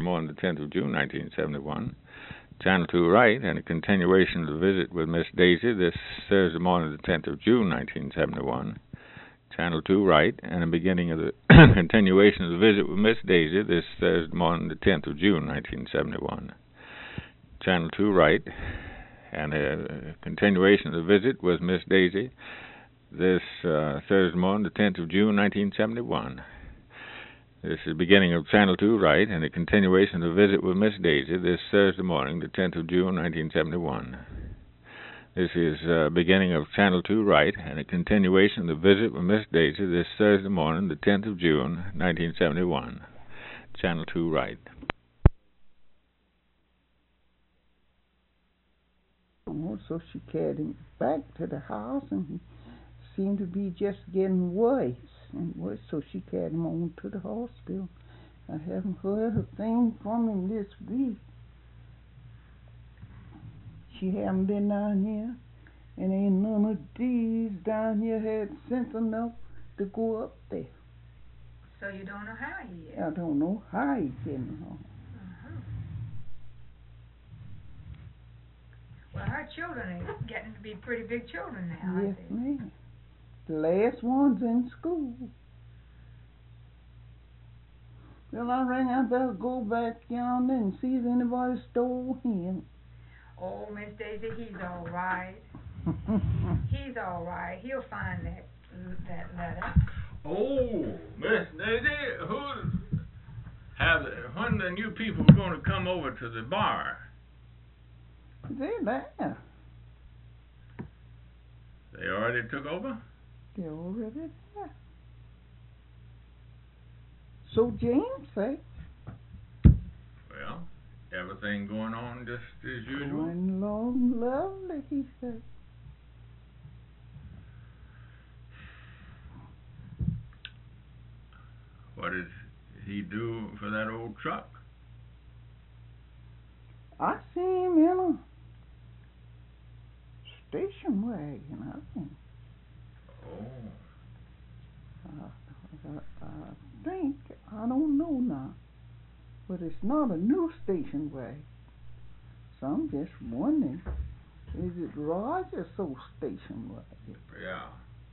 morning, the 10th of June, 1971. Channel 2 right, and a continuation of the visit with Miss Daisy this Thursday morning, the 10th of June, 1971. Channel 2 right, and a beginning of the continuation of the visit with Miss Daisy this Thursday morning, the 10th of June, 1971. Channel 2 right, and a continuation of the visit with Miss Daisy this Thursday morning, the 10th of June, 1971. This is the beginning of Channel 2 right, and a continuation of the visit with Miss Daisy this Thursday morning, the 10th of June, 1971. This is beginning of Channel 2 right, and a continuation of the visit with Miss Daisy this Thursday morning, the 10th of June, 1971. Channel 2 right. So she carried him back to the house, and he seemed to be just getting worse and worse, so she carried him on to the hospital. I haven't heard a thing from him this week. She haven't been down here, and ain't none of these down here had sense enough to go up there. So you don't know how he is? I don't know how he's getting home. Well, her children are getting to be pretty big children now. Yes, ma'am. The last one's in school. Well, I reckon I better go back yonder and see if anybody stole him. Oh, Miss Daisy, he's all right. He's all right. He'll find that letter. Oh, Miss Daisy, when the new people going to come over to the bar? They're there. They already took over? They're already there. So James say. Well, everything going on just as usual? Going along lovely, he said. What did he do for that old truck? I see him in a station wagon, I think. Oh. I think, I don't know now, but it's not a new station wagon. So I'm just wondering, is it Roger's old station wagon? Yeah.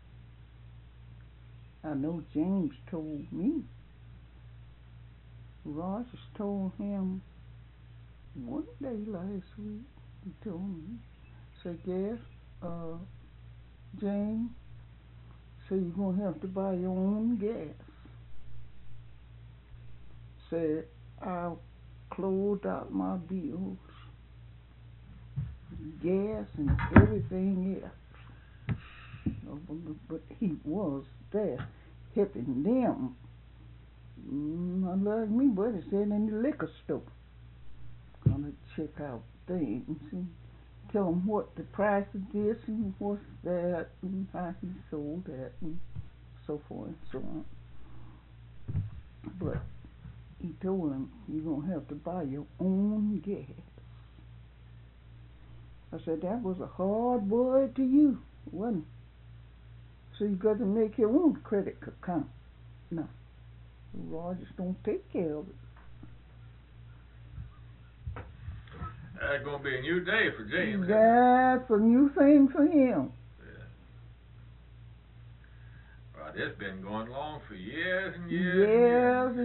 I know James told me. Rogers told him one day last week, he told me, said, yes, James, so you're going to have to buy your own gas. Said, I'll close out my bills, gas and everything else. But he was there helping them. Not like me, but he said in the liquor store. Gonna check out things and tell him what the price of this and what's that and how he sold that and so forth and so on. But he told him, you're going to have to buy your own gas. I said, that was a hard word to you, wasn't it? So you got to make your own credit account. No, Rogers don't take care of it. That's going to be a new day for James. That's a new thing for him. Yeah. Well, it's been going on for years and years.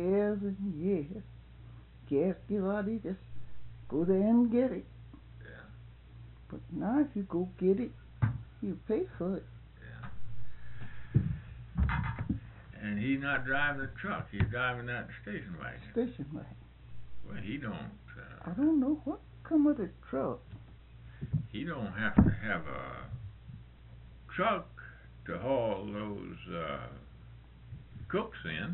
Gas give out, he just go there and get it. Yeah. But now if you go get it, you pay for it. Yeah. And he's not driving the truck, he's driving that station wagon. Station wagon. Well, he don't. I don't know what come of the truck. He don't have to have a truck to haul those cooks in.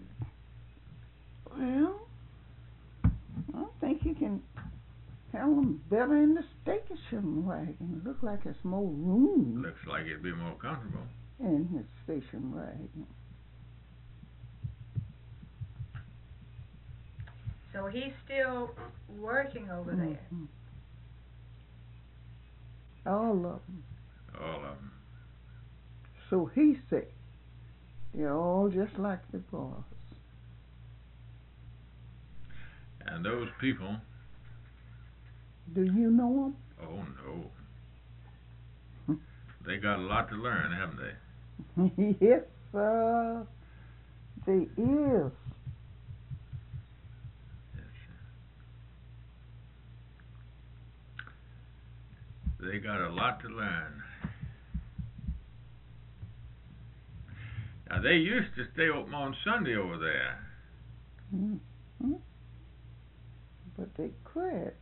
Well, I think you can have them better in the station wagon. Look like it's more room. Looks like it'd be more comfortable. In the station wagon. So he's still working over there? All of them. All of them. So he said, they're all just like the boss. And those people, Do you know oh no, they got a lot to learn, haven't they? them? Yes, they is. Yes. They got a lot to learn. Now they used to stay open on Sunday over there. Mm-hmm. But they quit.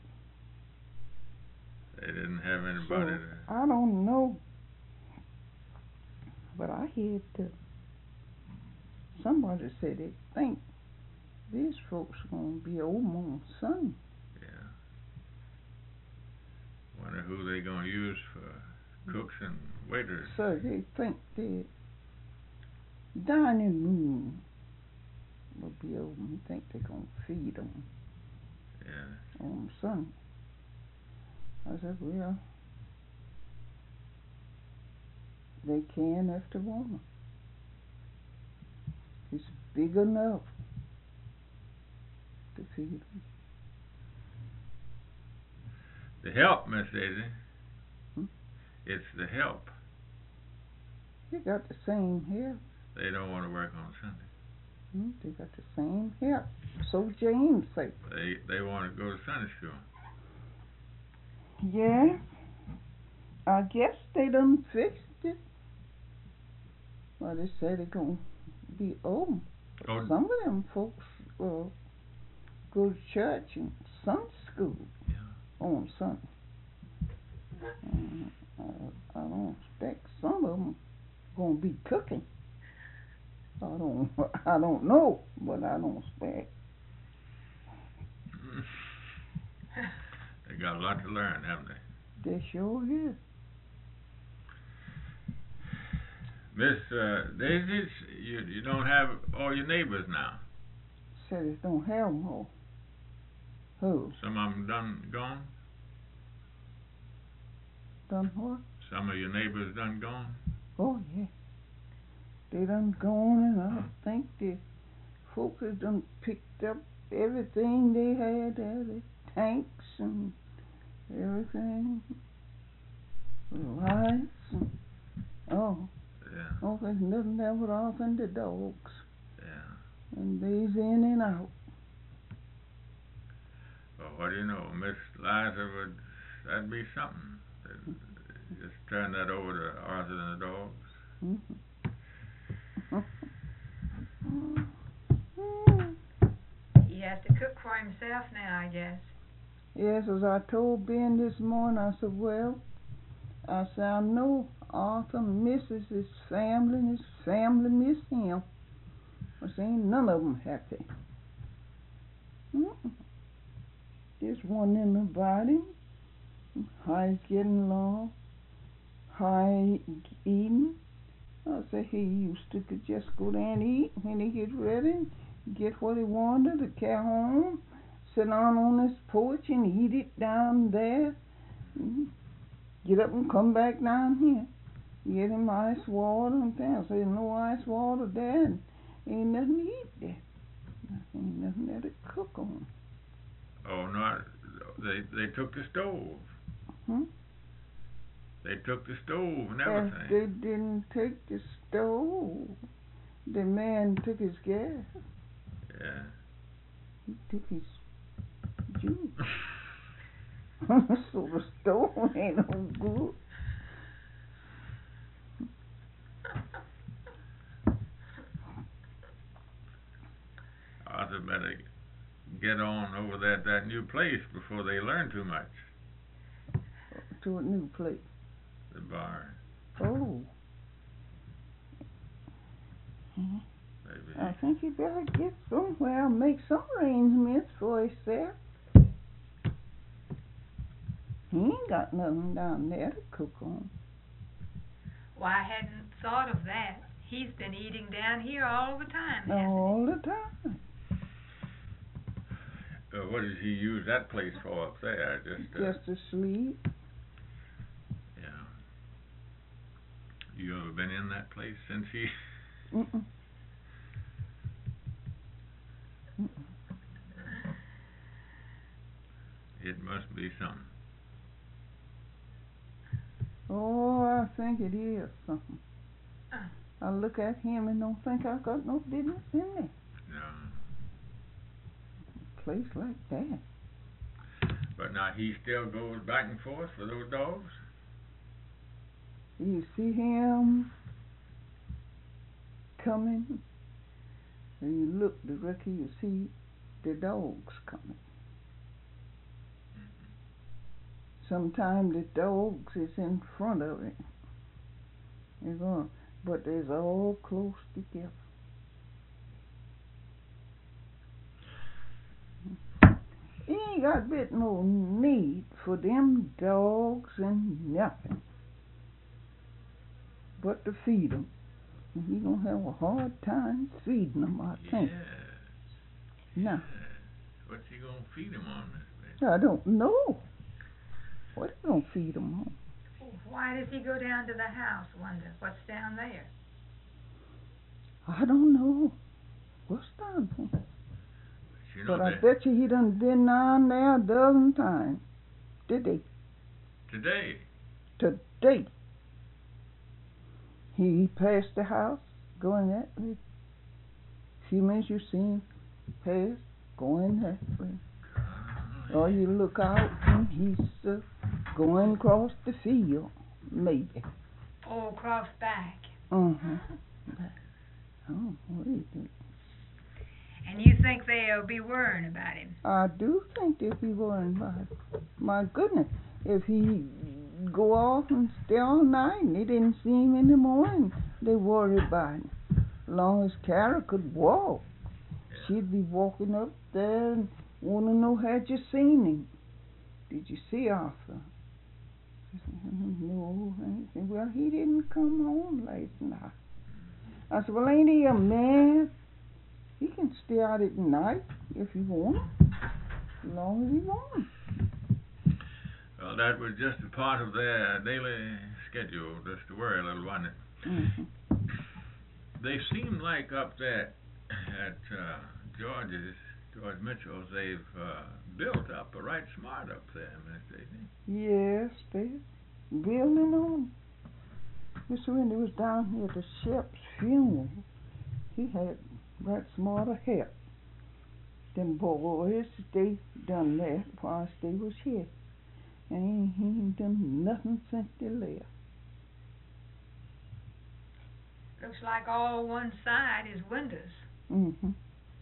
They didn't have anybody So, I don't know, but I heard somebody say they think these folks are going to be open on Sunday. Yeah. Wonder who they gonna use for cooks and waiters. So they think the dining room will be open. You think they're going to feed them Yeah. on Sunday. I said, well, they can if they want to. It's big enough to feed them. The help, Miss Daisy. Hmm? It's the help. They got the same help. They don't want to work on Sunday. They got the same help. So James said. They want to go to Sunday school. Yeah, I guess they done fixed it. Well, they say they're going to be open. Oh. Some of them folks go to church and Sunday school on Sunday. I don't expect some of them going to be cooking. I don't know, but I don't expect. They got a lot to learn, haven't they? They sure is. Miss Daisy, you don't have all your neighbors now. Said they don't have more. Who? Some of them done gone. Done what? Some of your neighbors done gone. Oh yeah. They done gone, and I think the folks have done picked up everything they had there, the tanks and everything, lights and there's nothing there but off and the dogs. Yeah. And they's in and out. Well, what do you know, Miss Liza that'd be something. Just turn that over to Arthur and the dogs. He has to cook for himself now, I guess. Yes, as I told Ben this morning, I said, I know Arthur misses his family and his family miss him. I said, ain't none of them happy. Just wondering about him, how he's getting along, how he eating. I said he used to could just go there and eat when he get ready, get what he wanted to carry home, sit down on his porch and eat it down there. Get up and come back down here. Get him ice water and things. I said, no ice water there, and ain't nothing to eat there. Ain't nothing there to cook on. Oh, no, they took the stove. They took the stove and everything. They didn't take the stove. The man took his gas. Yeah. He took his juice. So the stove ain't no good. Arthur better get on over there at that new place before they learn too much. To a new place. The bar. Oh. Maybe. I think he better get somewhere and make some arrangements for himself. He ain't got nothing down there to cook on. Well, I hadn't thought of that. He's been eating down here all the time, hasn't he? All the time. What does he use that place for up there? Just to sleep. Yeah. You ever been in that place since he? It must be something. Oh, I think it is something. I look at him and don't think I got no business in there. No. A place like that. But now he still goes back and forth for those dogs? You see him coming, and you look directly, you see the dogs coming. Sometimes the dogs is in front of it. But they're all close together. He ain't got a bit no need for them dogs and nothing but to feed them. And he gonna have a hard time feeding them, I think. Yes. Now, Yes. What's he gonna feed them on, Miss Betty? I don't know. What he gonna feed them on? Why does he go down to the house, wonder? What's down there? I don't know. What's down there? You know But I that bet you he done been down there a dozen times. Did he? today. Today. He passed the house, going that way. A few minutes you see him pass, going that way. Or you look out and he's going across the field, maybe. Oh, across back. Uh-huh. Oh, what do you think? And you think they'll be worrying about him? I do think they'll be worrying about it. My goodness, if he go off and stay all night and they didn't see him in the morning, they worry about him. As long as Kara could walk, she'd be walking up there and want to know, had you seen him? Did you see Arthur? No. I said, well, he didn't come home last night. I said, well, ain't he a man? He can stay out at night if he wants, as long as he wants. Well, that was just a part of their daily schedule, just to worry a little, wasn't it? Mm-hmm. They seem like up there at George Mitchell's, they've built up a right smart up there, Miss Daisy. Yes, they're building on. Mr. Wendy was down here at the Shep's funeral. He had right smart of help. Them boys, they done that whilst they was here. And he ain't done nothing since they left. Looks like all one side is windows. Mm-hmm.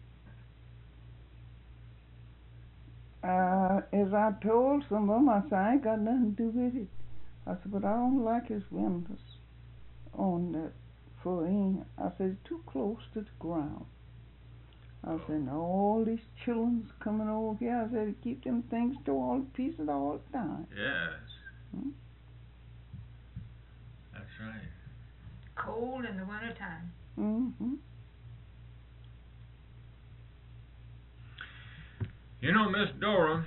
As I told some of them, I said, I ain't got nothing to do with it. I said, but I don't like his windows on that for him. I said, it's too close to the ground. I said, all these children's coming over here. I said, to keep them things to all pieces all the time. Yes. Hmm? That's right. Cold in the wintertime. Mm-hmm. You know, Miss Dora,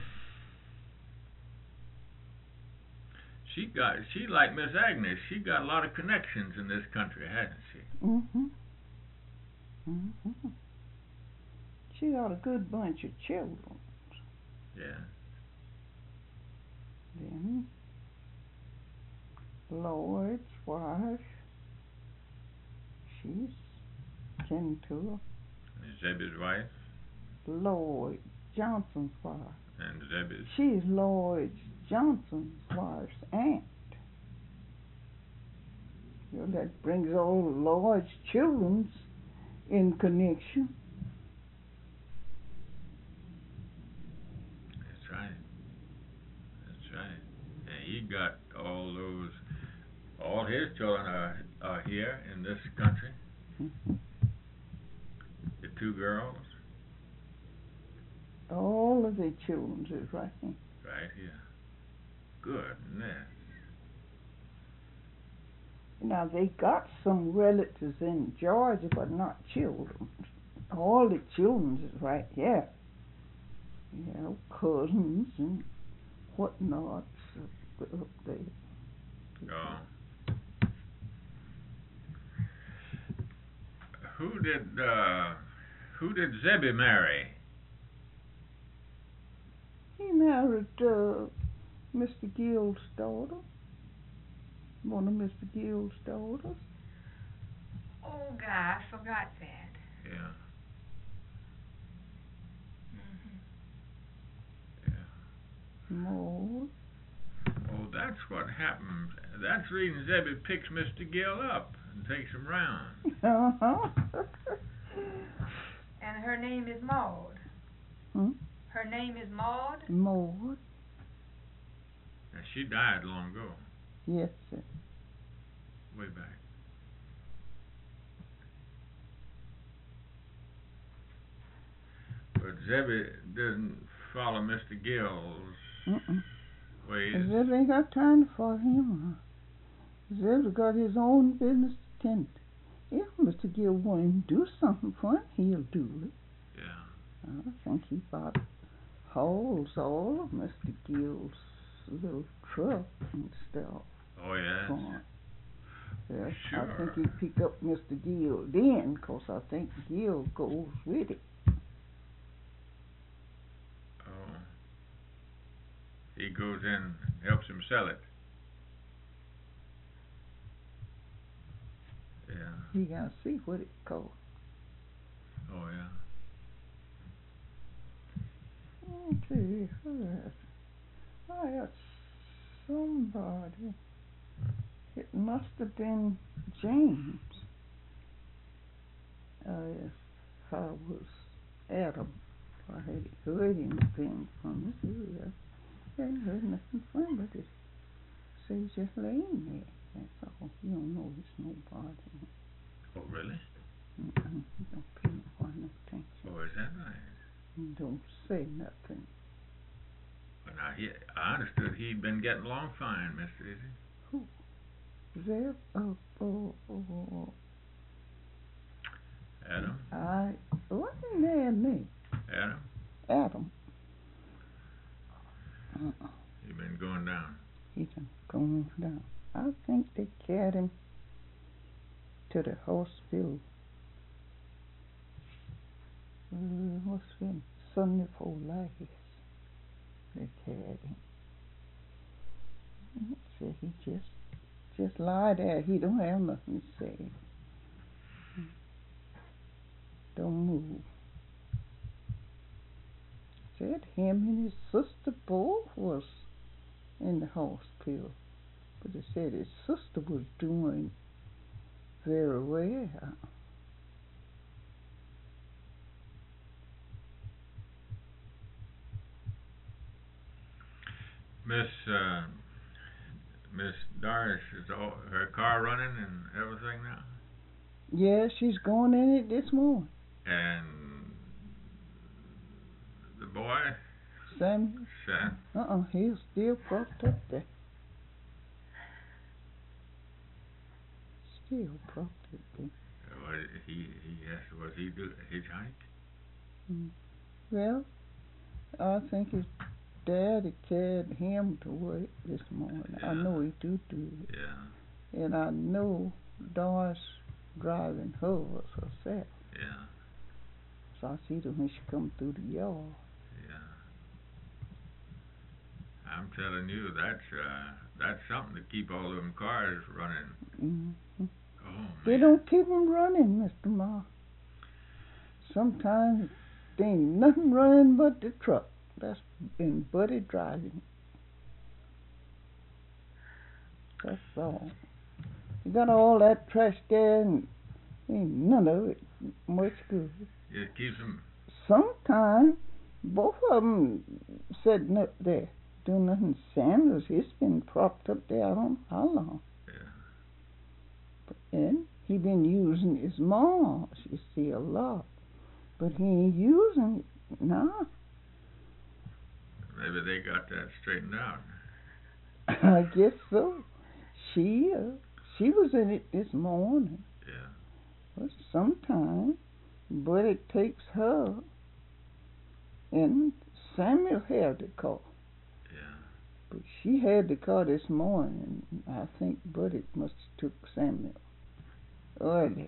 she like Miss Agnes, she got a lot of connections in this country, hasn't she? Mm-hmm. Mm-hmm. She got a good bunch of children. Yeah. Then Lloyd's wife, she's kin to her. Zebby's wife Lloyd Johnson's wife. and Zebby's. She's Lloyd Johnson's wife's aunt. You know, that brings all Lloyd's children's in connection. That's right. That's right. And he got all his children are here in this country. Mm-hmm. The two girls. All of their children's is right here. Right here. Goodness. Now, they got some relatives in Georgia, but not children. All the children's is right here. You know, cousins and whatnots up there. Oh. Who did Zebby marry? He married Mr. Gill's daughter. One of Mr. Gill's daughters. Oh, God, I forgot that. Yeah. Mhm. Yeah. Maud. Oh, that's what happened. That's the reason Zebby picks Mr. Gill up and takes him round. Uh-huh. And her name is Maud. Hmm? Her name is Maud? Maud. Now, she died long ago, Yes, sir. way back. But Zebby doesn't follow Mr. Gill's ways. Zeb ain't got time for him. Zeb's got his own business to tend to. If Mr. Gill want him to do something for him, he'll do it. Yeah. I think he bought hauls all of Mr. Gill's little truck and stuff. Oh, yes. for him. Yes, I Sure. think he pick up Mr. Gill then, 'cause I think Gill goes with it. Oh. He goes in and helps him sell it. Yeah. He gotta see what it costs. Oh, yeah. Okay, I got somebody. It must have been James. If I was Adam, I had heard anything from his ear. I hadn't heard nothing from him, but it says just laying there. That's all. You don't know it's nobody. Oh, really? You don't pay no attention. Oh, is that right? You don't say nothing. Well, now, I understood he'd been getting along fine, Miss Daisy. Who? Zeb? Oh. Adam? What's his name? Adam? Adam. He'd been going down. He done gone down. I think they carried him to the hospital. What's been Sunday before last? They carried him. Said he just lie there. He don't have nothing to say. Don't move. Said him and his sister both was in the hospital. But they said his sister was doing very well. Miss Doris, is her car running and everything now? Yeah, she's going in it this morning. And the boy? Sam? Sam? He's still propped up there. Still propped up there. Was he do hitchhike? Well, I think his daddy carried him to work this morning. Yeah. I know he do it. Yeah. And I know Doris driving hers herself. Yeah. So I see her when she come through the yard. Yeah. I'm telling you, that's something to keep all them cars running. Mm-hmm. Oh, man. They don't keep them running, Mr. Ma. Sometimes there ain't nothing running but the truck. That's been Buddy driving. That's all. You got all that trash there and ain't none of it much good. It keeps them. Sometimes both of them sitting up there doing nothing. Samuels, he's been propped up there I don't know how long. Yeah. And he been using his maws, you see, a lot. But he ain't using it now. Maybe they got that straightened out. I guess so. She was in it this morning. Yeah. But sometimes, but it takes her, and Samuel had the car. Yeah. But she had the car this morning, and I think Buddy must have took Samuel early.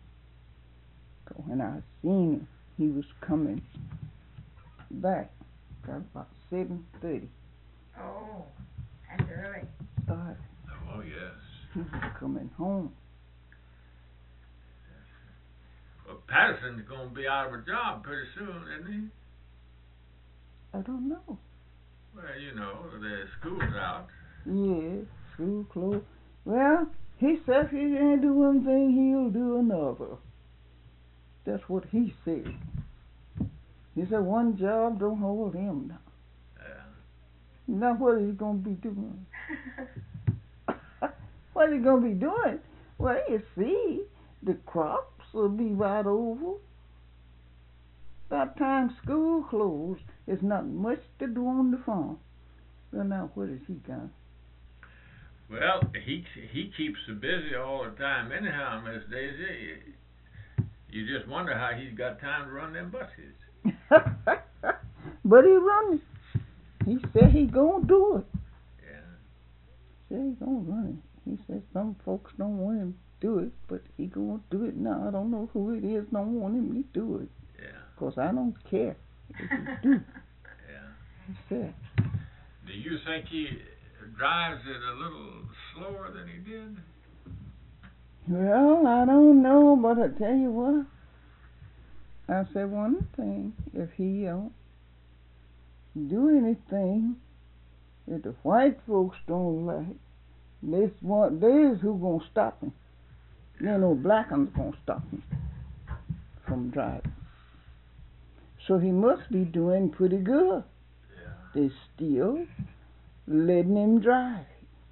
When I seen him, he was coming back. got about 7:30. Oh, that's early. Oh, yes. He was coming home. Well, Patterson's going to be out of a job pretty soon, isn't I don't know. he? Well, you know, the school's out. Yeah, school closed. Well, he said if he ain't do one thing, he'll do another. That's what he said. He said one job don't hold him down. Yeah. Now what is he going to be doing? What is he going to be doing? Well, you see, the crops will be right over. By the time school closed, there's not much to do on the farm. Well, now what is he got? Well, he keeps so busy all the time anyhow, Miss Daisy. You just wonder how he's got time to run them buses. But he run it. He said he gonna do it. Yeah. Said he gonna run it. He said some folks don't want him to do it, but he gonna do it now. I don't know who it is don't want him to do it. Yeah. 'Cause I don't care if he do. Yeah. He said. Do you think he drives it a little slower than he did? Well, I don't know, but I tell you what. I said one thing: if he don't do anything that the white folks don't like, there's who gonna stop him. There ain't no black ones gonna stop him from driving. So he must be doing pretty good. Yeah. They still letting him drive.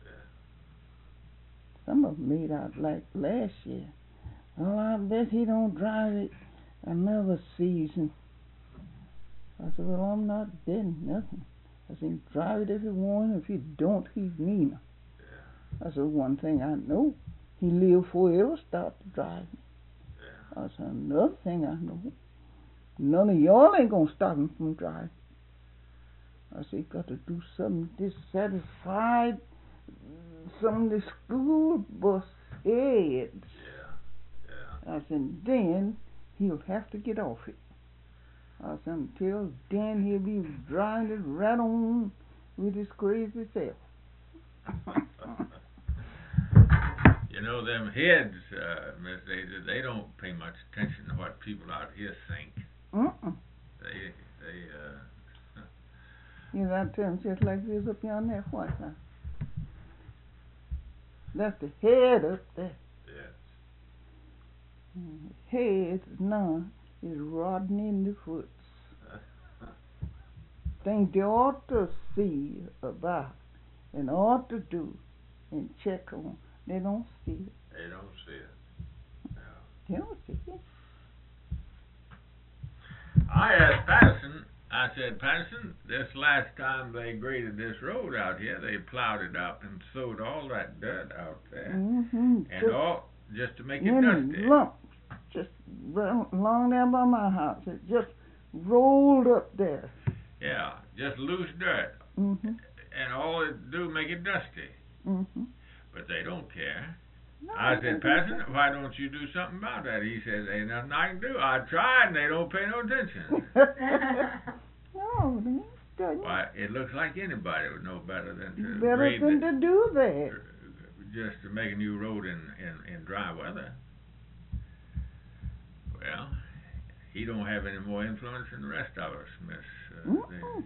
Some of them made out like last year. Well, I bet he don't drive it another season. I said, well, I'm not betting nothing. I said, drive it if you want. If you don't, he's meaner. I said, one thing I know, he live before he ever start to drive. I said, another thing I know, none of y'all ain't gonna stop him from driving. I said, you got to do something dissatisfied some of the school bus heads. Yeah. I said, then he'll have to get off it. I said, until then he'll be driving it right on with his crazy self. You know, them heads, Miss Ada, they don't pay much attention to what people out here think. They You got to tell him just like this up here on that white line. That's the head up there. Yes. Head now is rotting in the foots. Things they ought to see about and ought to do and check on. They don't see it. They don't see it. No. They don't see it. I asked Patterson, I said, Patterson, this last time they graded this road out here, they plowed it up and sowed all that dirt out there. Mm-hmm. And all just to make it in dusty. Lumps, just along there by my house. It just rolled up there. Yeah, just loose dirt. Mm-hmm. And all it do make it dusty. Mm-hmm. But they don't care. No, I said, Patterson, why don't you do something about that? He says, ain't nothing I can do. I tried and they don't pay no attention. No, they doesn't. Why, it looks like anybody would know better than to Better grade than it, to do that. just to make a new road in dry weather. Well, he don't have any more influence than the rest of us, Miss.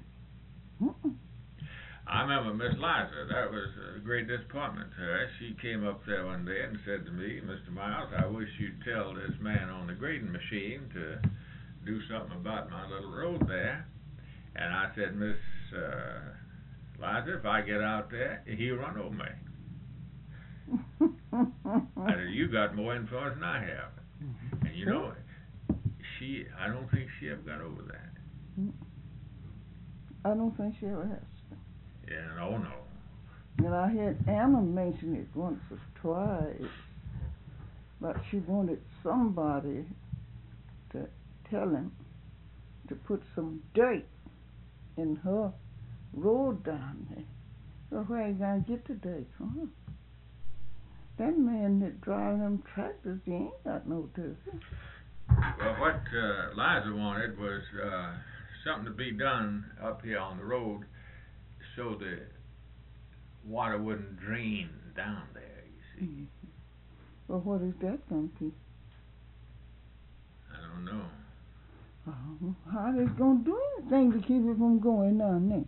I remember Miss Liza. That was a great disappointment to her. She came up there one day and said to me, Mr. Miles, I wish you'd tell this man on the grading machine to do something about my little road there. And I said, Miss Liza, if I get out there, he'll run over me. I said, you got more influence than I have. And you know, I don't think she ever got over that. I don't think she ever has. Yeah, no. And I had Anna mention it once or twice, but she wanted somebody to tell him to put some dirt in her road down there. So where you gonna get the dirt from? That man that drive them tractors, he ain't got no dirt. Well, what Liza wanted was something to be done up here on the road so the water wouldn't drain down there, you see. Well, what is that going to be? I don't know. How they going to do anything to keep it from going down there?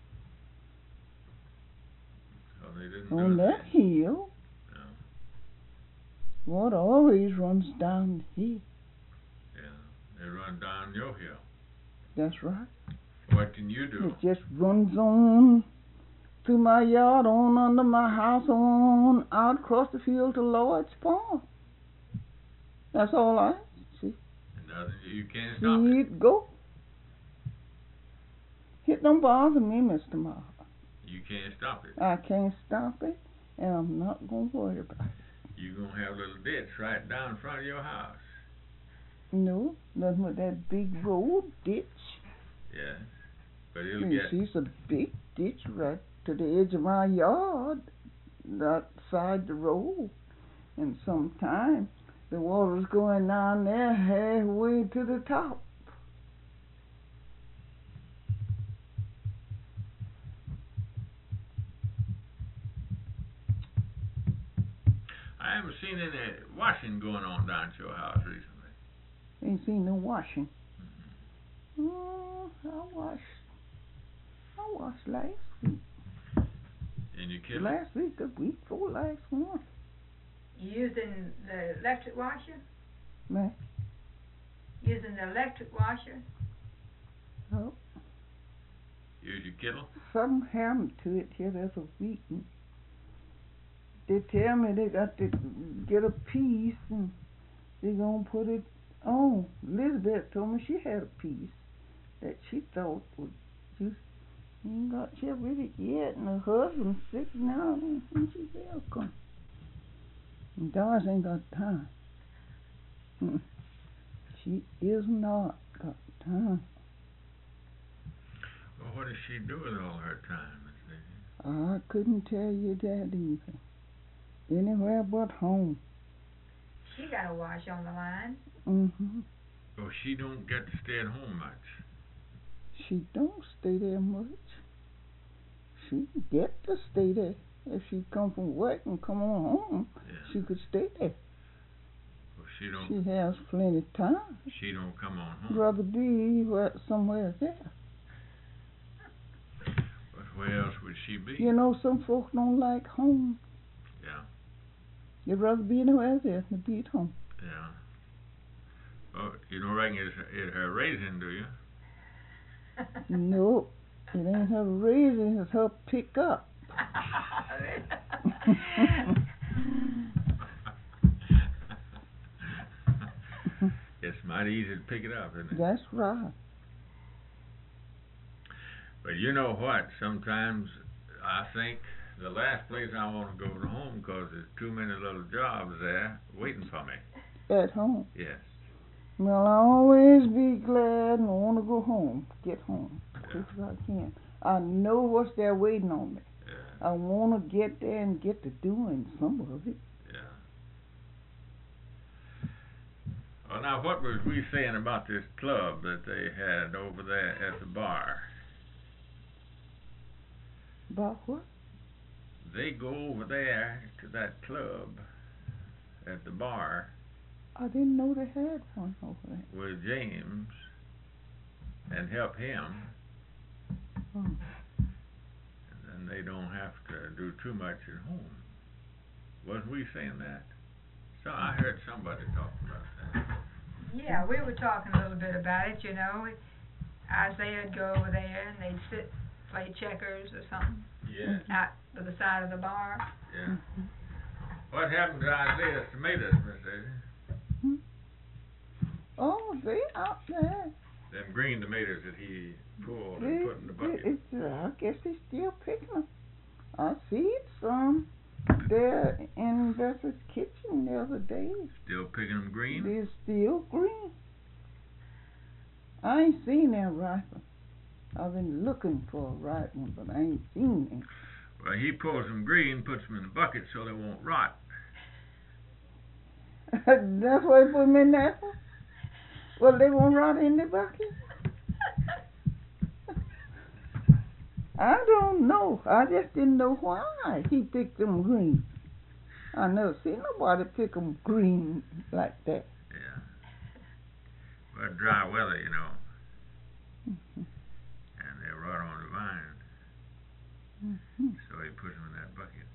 So they didn't On do that anything. hill, No. water always runs down the hill. Yeah. They run down your hill. That's right. What can you do? It just runs on through my yard, on under my house, on out across the field to Lloyd's Pond. That's all I see. Nothing, you can't stop See it. it go. It don't bother me, Mr. Mark. You can't stop it. I can't stop it, and I'm not going to worry about it. You're going to have a little ditch right down in front of your house. No, nothing with that big road ditch. Yes. But it'll You get... see, it's a big ditch right to the edge of my yard, outside the road. And sometimes the water's going down there halfway to the top. I haven't seen any washing going on down at your house recently. Ain't seen no washing. Oh, I washed last week. And you kill it? Last week, the week before last one. You using the electric washer? Man, Using the electric washer? oh, Use your kettle? something happened to it here the other week. And they tell me they got to get a piece and they're going to put it on. Elizabeth told me she had a piece that she thought would just ain't got here with it yet, and her husband's sick now, and she will come. And Doris ain't got time. She is not got time. Well, what does she do with all her time, Miss Daisy? I couldn't tell you that either. Anywhere but home. She got a wash on the line. Mm-hmm. Well, she don't get to stay at home much. She don't stay there much. She get to stay there. If she come from work and come on home, Yeah. she could stay there. Well, she don't. She has plenty of time. She don't come on home. Rather be somewhere there. But where else would she be? You know, some folks don't like home. Yeah. They'd rather be anywhere there than be at home. Yeah. Well, you don't reckon it's her raising, do you? No, it ain't her raising, it's her pick up. It's mighty easy to pick it up, isn't it? That's right. But you know what? Sometimes I think the last place I want to go to home because there's too many little jobs there waiting for me. At home. Yes. Well, I always be glad and want to go home, get home, quick as I can. I know what's there waiting on me. Yeah. I want to get there and get to doing some of it. Yeah. Well, now, what was we saying about this club that they had over there at the bar? About what? They go over there to that club at the bar I didn't know they had one over there. with James and help him, Oh. and then they don't have to do too much at home. Wasn't we saying that? So I heard somebody talking about that. Yeah, we were talking a little bit about it, you know. Isaiah'd go over there and they'd sit, play checkers or something Yeah, out to the side of the bar. yeah. What happened to Isaiah's tomatoes, Miss Daisy? Oh, they out there. Them green tomatoes that he pulled and put in the bucket. I guess he's still picking them. I see some there in Besser's kitchen the other day. Still picking them green? They're still green. I ain't seen that ripe one. I've been looking for a ripe one, but I ain't seen them. Well, he pulls them green, puts them in the bucket so they won't rot. That's why he put them in that one? Well, they won't rot in the bucket? I don't know. I just didn't know why he picked them green. I never seen nobody pick them green like that. Yeah. Well, dry weather, you know. And they're right on the vine. So he puts them in that bucket.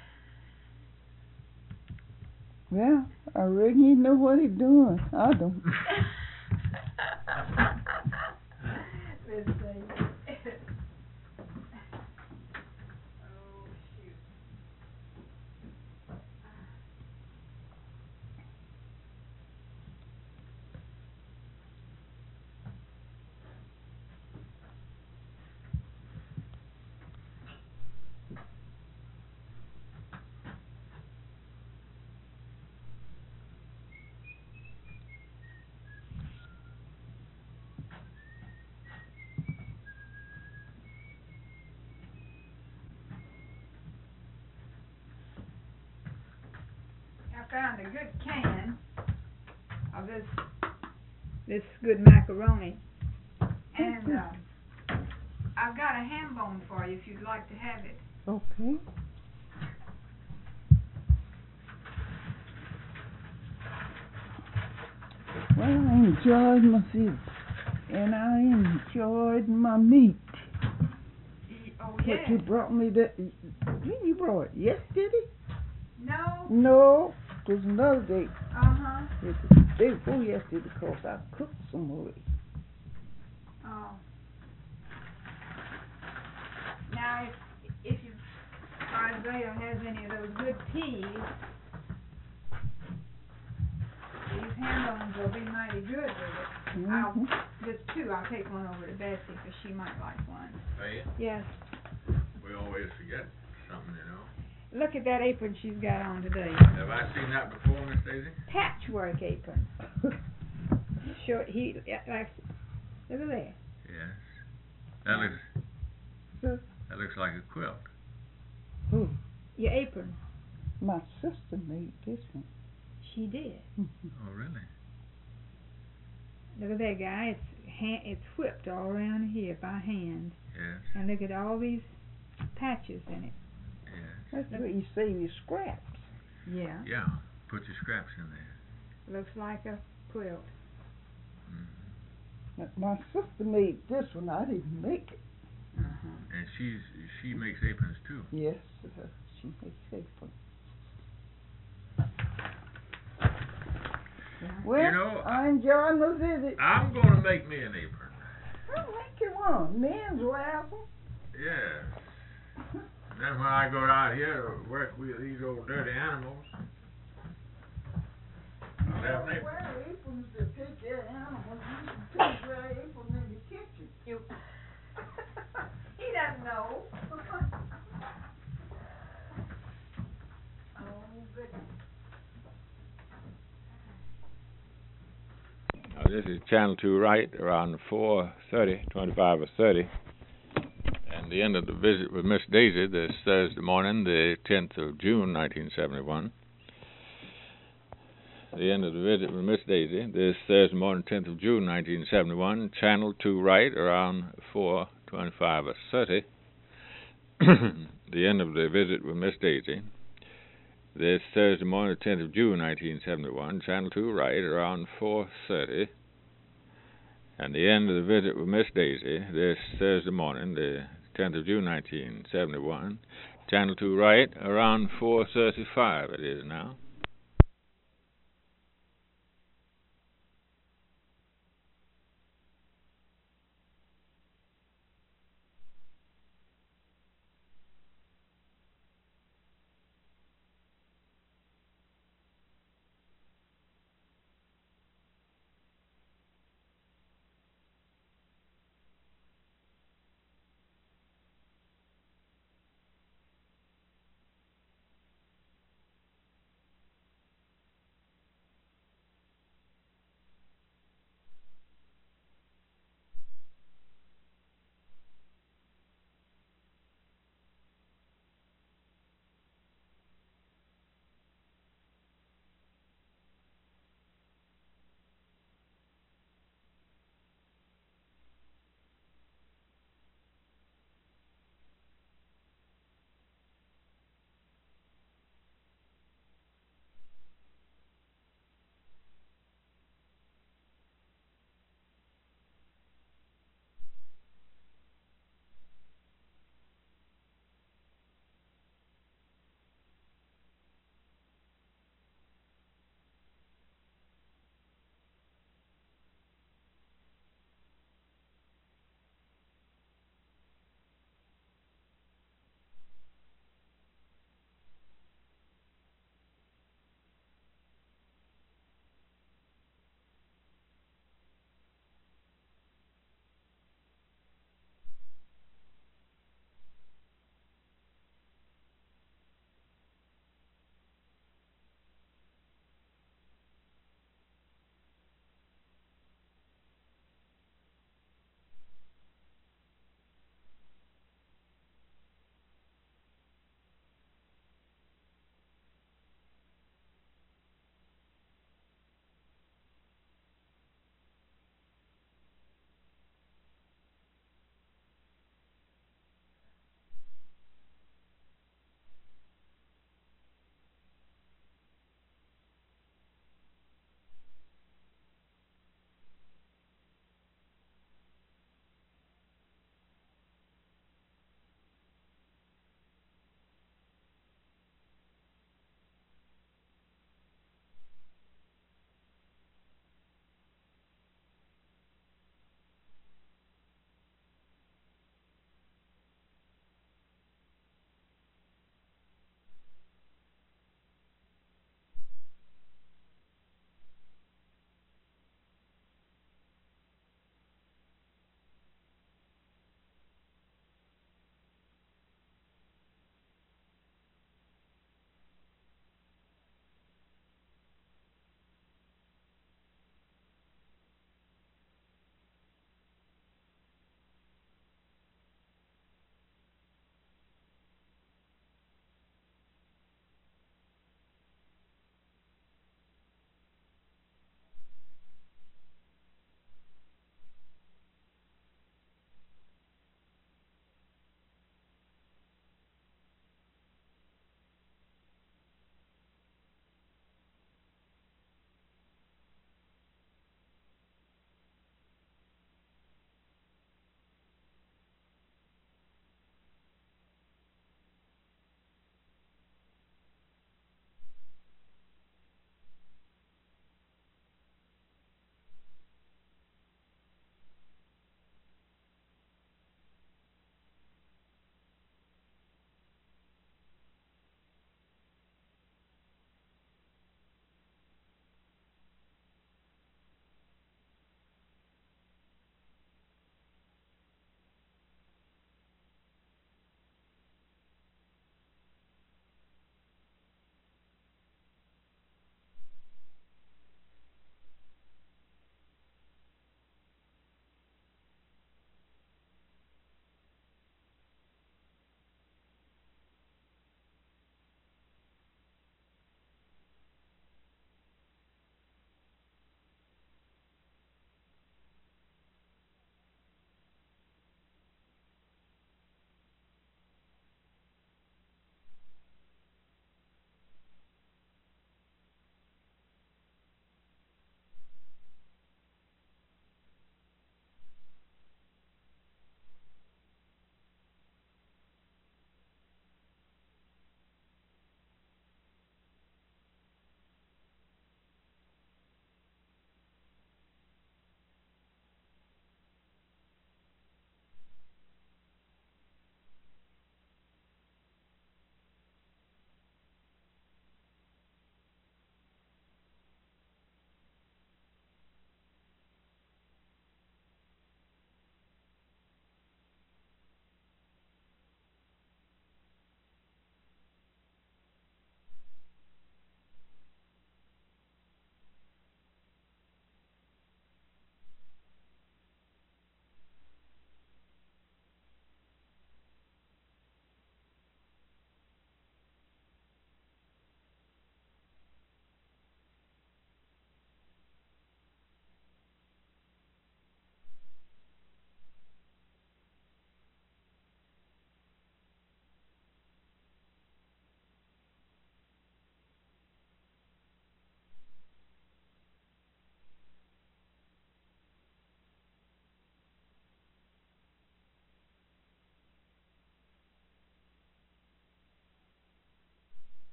Well, I reckon he know what he's doing. I don't. Miss Daisy. Oh, shoot. I found a good can of this good macaroni, and I've got a ham bone for you if you'd like to have it. Okay. Well, I enjoyed my food, and I enjoyed my meat. Oh, But yeah. you brought me that. You brought it yesterday? No? No, it was another day. Uh-huh. It was the day before yesterday because I cooked some of it. Oh. Now, if Isaiah has any of those good teas, these ham bones will be mighty good with it. Mm-hmm. Just two. I'll take one over to Bessie because she might like one. Are you? Yes. We always forget something, you know. Look at that apron she's got on today. Have I seen that before, Miss Daisy? Patchwork apron. Sure, he likes. Look at there. Yes. That looks like a quilt. Who? Your apron. My sister made this one. She did. Oh, really? Look at that, guy. It's whipped all around here by hand. Yes. And look at all these patches in it. Yes. That's where you save your scraps. Yeah. Yeah. Put your scraps in there. Looks like a quilt. Mm-hmm. My sister made this one. I didn't make it. Uh-huh. And she makes aprons too. Yes, she makes aprons. Well, You know, I enjoyed my visit. I'm going to make me an apron. Well, make you one. Men's wear them. Yes. Then when I go out here to work with these old dirty animals, I'll have an apron. Wear aprons to take care of animals. You can wear aprons in the kitchen. He doesn't know. Oh, goodness. Now, this is Channel 2 right around 4:30, 25 or 30. And the end of the visit with Miss Daisy this Thursday morning, the 10th of June, 1971. The end of the visit with Miss Daisy this Thursday morning, 10th of June, 1971. Channel 2 right around 4:25 or 30. The end of the visit with Miss Daisy this Thursday morning, the 10th of June, 1971. Channel 2 right around 4:30. And the end of the visit with Miss Daisy this Thursday morning, the 10th of June, 1971. Channel 2 right around 4:35 it is now.